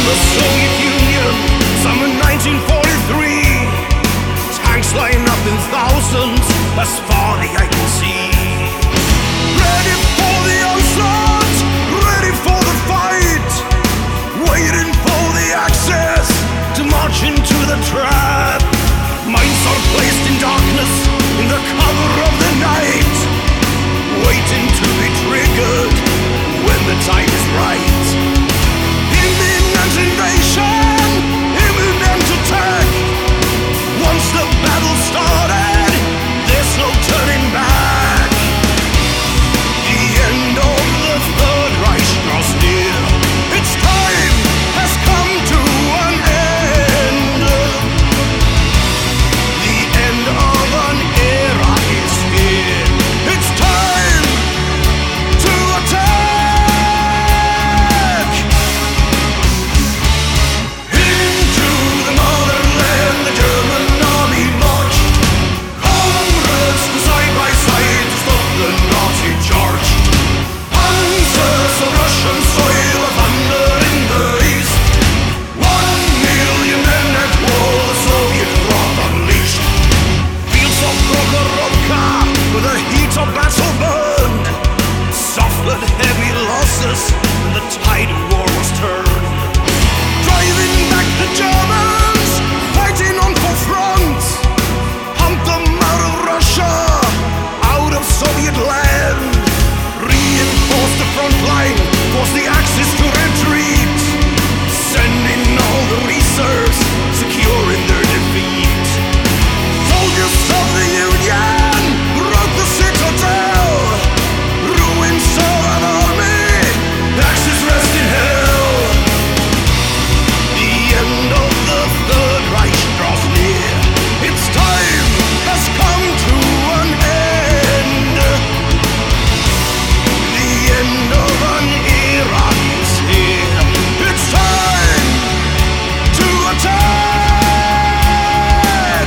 the Soviet Union, summer 1943. Tanks line up in thousands, as far the eye can see. Ready for the onslaught, ready for the fight, waiting for the access to march into the trap. Minds are placed in darkness, in the cover of the night, waiting to be triggered when the time is right. Imminent invasion, imminent attack. Once the battle started, there's no turning back. The end of the Third Reich draws near. Its time has come to an end. The end of an era is here. It's time to attack. Into the motherland, the German army marched. Comrades side by side to stop the Nazi charge. Panzers on Russian soil, thunder in the east. 1 million men at war, the Soviet wrath unleashed. Fields of Prokhorovka, where the heat of battle burned, suffered heavy losses when the tide of war was turned. Driving back the Germans, fighting on four fronts, pumped them out of Russia, out of Soviet land. Reinforced the front line, forced the Axis to retreat, sending all the reserves, securing their defeat. Soldiers of the Union broke the citadel, ruined Soviet army, Axis rest in hell. The end of the Third Reich draws near. Its time has come to an end. The end of an era is here. It's time to attack.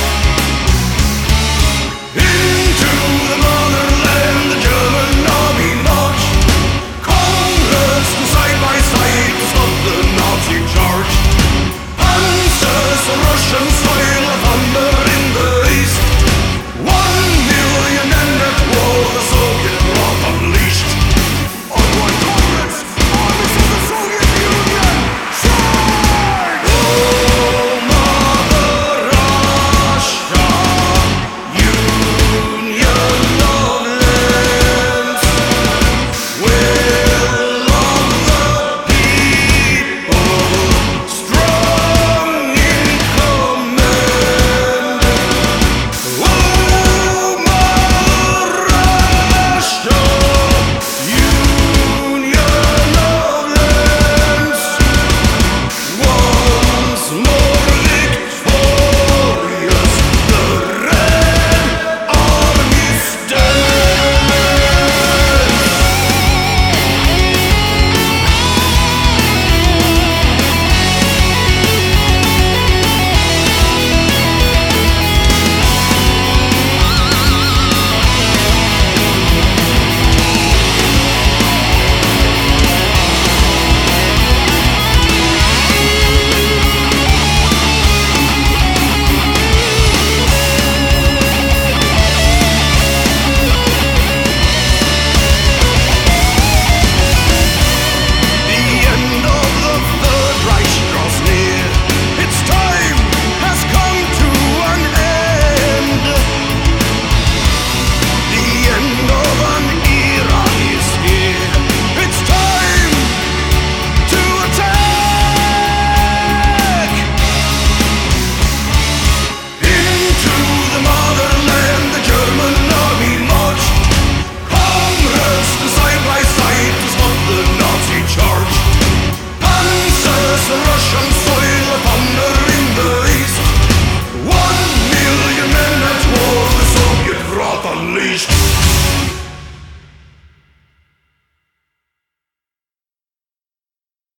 Into the motherland, the German army marched. Comrades side by side to stop the Nazi charge. Panzers on Russian soil, thunder in the east. 1 million men at war, the Soviet wrath unleashed. Onward, comrades, armies of the Soviet Union, charge! Oh, Mother Russia, Union of lands, will of the people, strong in command. Oh, Mother Russia, Union of lands, once more victorious, the Red Army stands. The end of the Third Reich draws near. Its time has come to an end. The end of an era is here. It's time to attack. Into the motherland, the German army marched. Comrades side by side to stop the Nazi charge. Panzers on Russian soil, thunder in the east. 1 million men at war, the Soviet wrath unleashed.